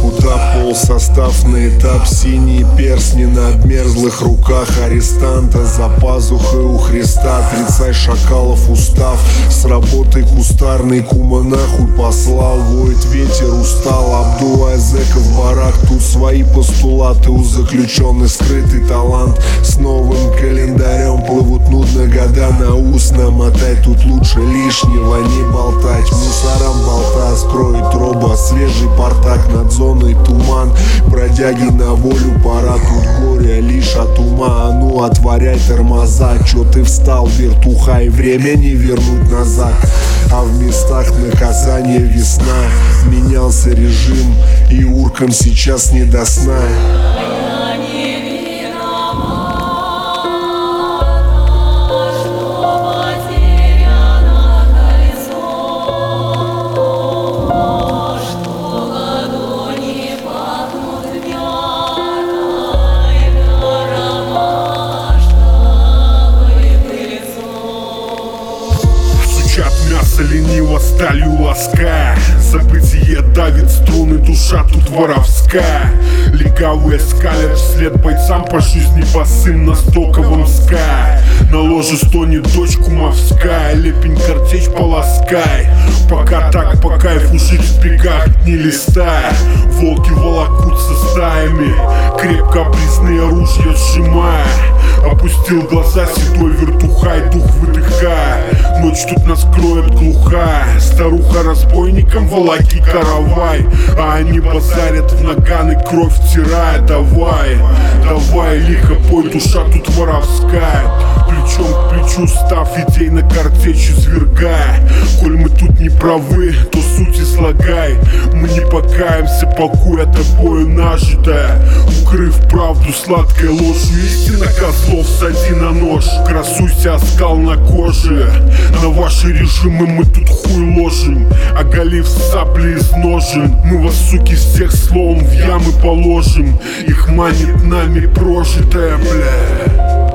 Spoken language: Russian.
Куда пол состав на этап, синие перстни на обмерзлых руках арестанта. За пазухой у Христа отрицай шакалов устав. С работой кустарный кума нахуй послал. Воет ветер, устал, обдувая зэков в барак. Тут свои постулаты, у заключенных скрытый талант. С новым календарем плывут нудно года на ус намотать. Тут лучше лишнего не болтать. Мусорам болта скроет роба, свежий портак над зоной туман. Бродяги на волю, пора, тут горе лишь от ума. А ну отворяй тормоза, чё ты встал, вертуха, и время не вернуть назад. А в местах наказания весна, менялся режим, и уркам сейчас не до сна. Мясо лениво сталью лаская. Забытие давит струны, душа тут воровская. Легавые скалят вслед бойцам по жизни босым на стоковом скай. На ложе стонет дочь кумовская, лепень картечь полоскай. Пока так по кайфу жить в бегах не листая. Волки волокутся стаями, крепко близные ружья сжимая. Опустил глаза седой вертухай, дух выдыхая. Ночь тут нас кроет глухая. Старуха разбойникам волоки каравай, а они базарят в наганы, кровь втирая. Давай, давай, лихо пой, душа тут воровская. Плечом к плечу став, идей на картечь извергая. Коль мы тут не правы, то суть излагай. Мы не покаемся, покоя тобою нажитая. Укрыв правду сладкой ложью, истина козлов сади на нож. Красуйся, оскал на коже. На ваши режимы мы тут хуй ложим, оголив сапли из ножен. Мы вас, суки, всех словом в ямы положим. Их манит нами прожитая, бля.